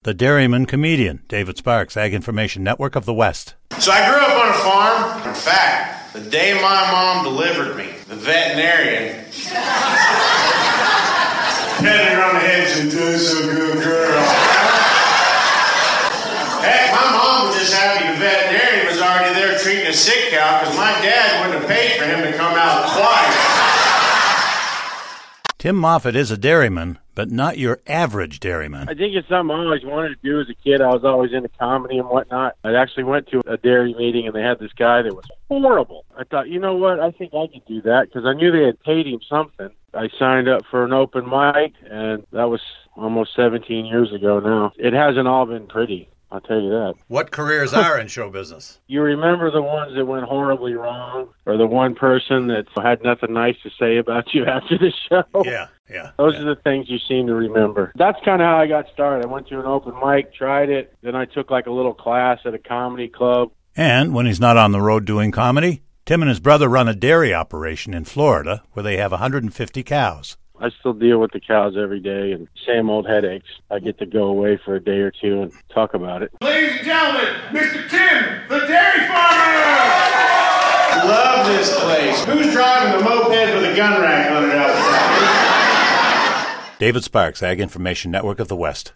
the Dairyman comedian, David Sparks, Ag Information Network of the West. So I grew up on a farm. In fact, the day my mom delivered me, the veterinarian petted her on the head and said, "That's a good girl." Heck, my mom was just happy the veterinarian was already there treating a sick cow because my dad wouldn't have paid for him to come out twice. Tim Moffat is a dairyman, but not your average dairyman. I think it's something I always wanted to do as a kid. I was always into comedy and whatnot. I actually went to a dairy meeting, and they had this guy that was horrible. I thought, you know what, I think I could do that, because I knew they had paid him something. I signed up for an open mic, and that was almost 17 years ago now. It hasn't all been pretty, I'll tell you that. What careers are in show business? You remember the ones that went horribly wrong, or the one person that had nothing nice to say about you after the show? Yeah. Those are the things you seem to remember. That's kind of how I got started. I went to an open mic, tried it, then I took like a little class at a comedy club. And when he's not on the road doing comedy, Tim and his brother run a dairy operation in Florida where they have 150 cows. I still deal with the cows every day and same old headaches. I get to go away for a day or two and talk about it. Ladies and gentlemen, Mr. Tim, the dairy farmer! Love this place. Who's driving the moped with a gun rack on it outside? David Sparks, Ag Information Network of the West.